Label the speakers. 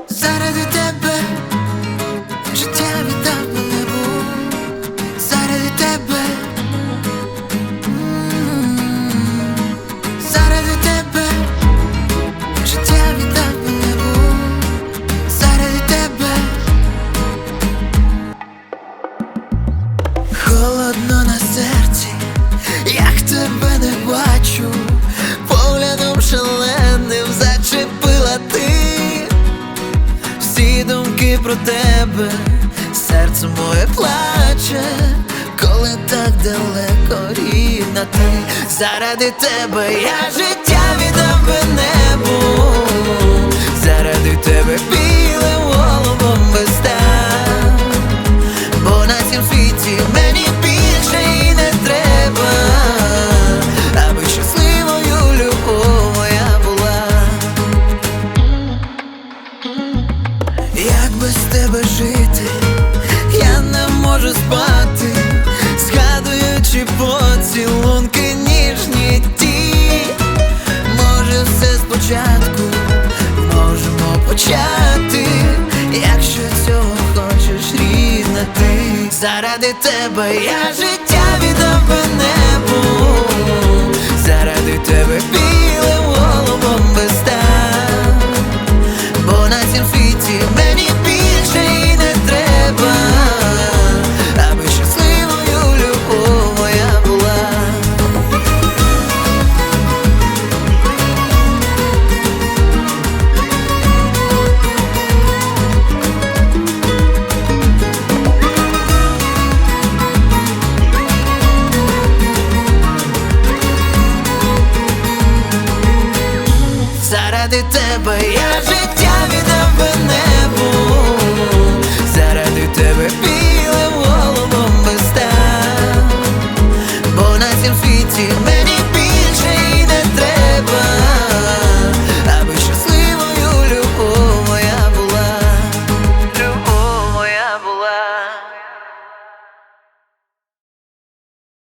Speaker 1: Заради тебе життя віддав би небу, заради тебе, заради тебе життя віддав би небу, заради тебе. Холодно на серці, як тебе не бачу, поглядом шаленим зачепила ти. Всі думки про тебе, серце моє плаче, коли так далеко, рідна ти. Заради тебе я життя віддав би небу, заради тебе білим голубом би став, бо на цім світі мені більше і не треба, аби щасливою любов моя була. Як без тебе жити, я не можу спати, згадуючи поцілунки ніжні ті. Може все спочатку можемо почати, якщо цього хочеш, рідна ти. Заради тебе я життя віддав би небу, заради тебе білим голубом би став, бо на цім світі